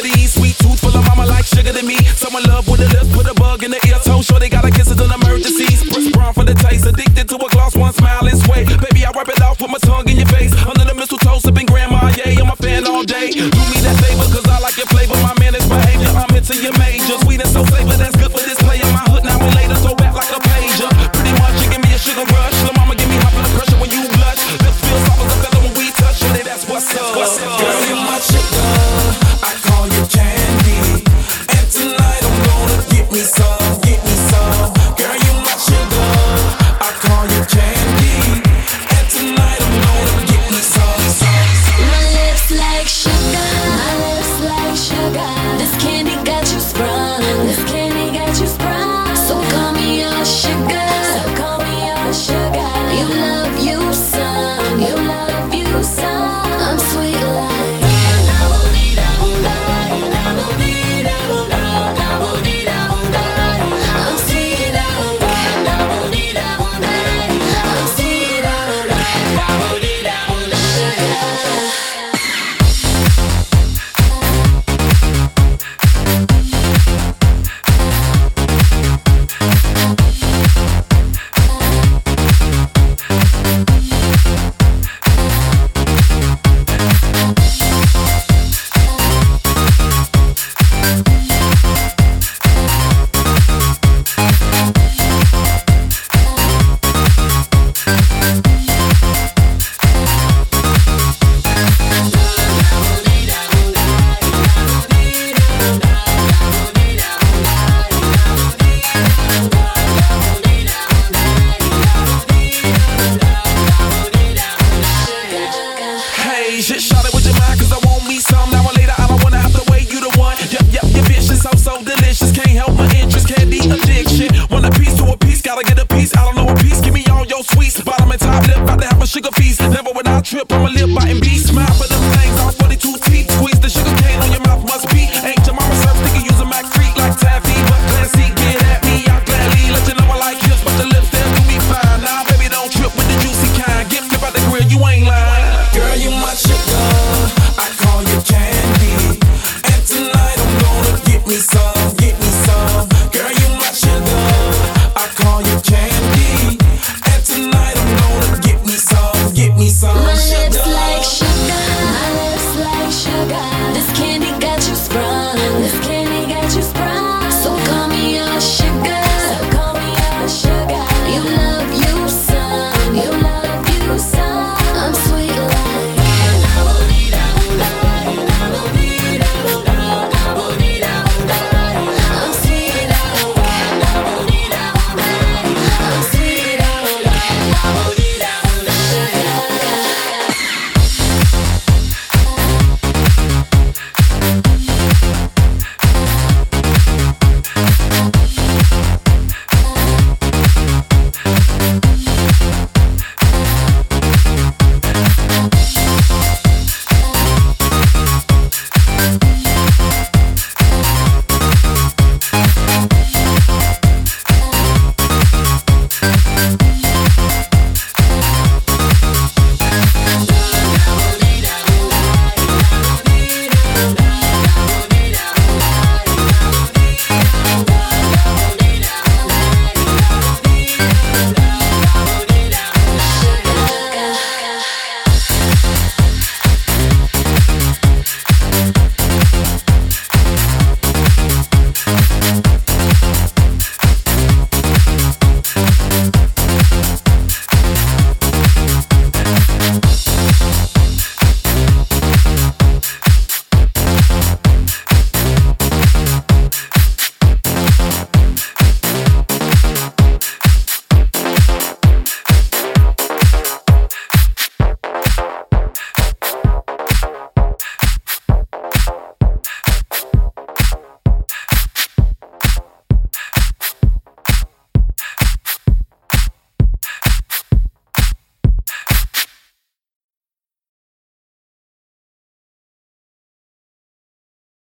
these. Sweet tooth full of mama like sugar to me. Someone love with a lips, put a bug in the ear. So sure they gotta kiss it in emergencies. Press brown for the taste, addicted to a gloss, one smile and sway. Baby, I wipe it off, put my tongue in your face. Under the mistletoe, sipping grandma, yeah, I'm a fan all day. Do me that favor, cause I like your flavor. My man is behavior, I'm into your major. Sweet and so flavor, that's good for this play in my hood. Now we later, throw back like a pager. Pretty much, you give me a sugar rush. Lil' mama give me high blood pressure when you blush. Lips feel soft as a feather when we touch. Shorty, that's what's up. Girl, you my sugar, I call you candy. And tonight I'm gonna get me some, get me some. Girl, you my sugar, I call you candy. And tonight I'm gonna get me some. My lips like sugar, my lips like sugar. This candy got you sprung, this candy got you sprung. So call me your sugar, so call me your sugar. You love you some, you love you some. I'm sweet like I'm sweet Hey, shit, shot it with your mind, cause I want me some. Now or later, I don't wanna have to wait, you the one. Yep, your bitch is so delicious. Can't help my interest, candy addiction. Want a piece to a piece, gotta get a piece. I don't know a piece, give me all your sweets. Bottom and top lip, about to have a sugar feast. Never without trip, I'm a lip biting beast. Smile for them things, all 42 teeth. Squeeze the sugar cane on your mouth, must be. Ain't your mama serve sticky, use a Mac freak like taffy. But classy, get at me, I'll gladly let you know I like hips, but the lips, they'll do me fine. Nah, baby, don't trip with the juicy kind. Get me by the grill, you ain't lying. Girl, you my sugar, I call you candy. And tonight I'm gonna get me some, get me some. Girl, you my sugar, I call you candy. And tonight I'm gonna get me some, get me some. my lips like sugar, my lips like sugar. This candy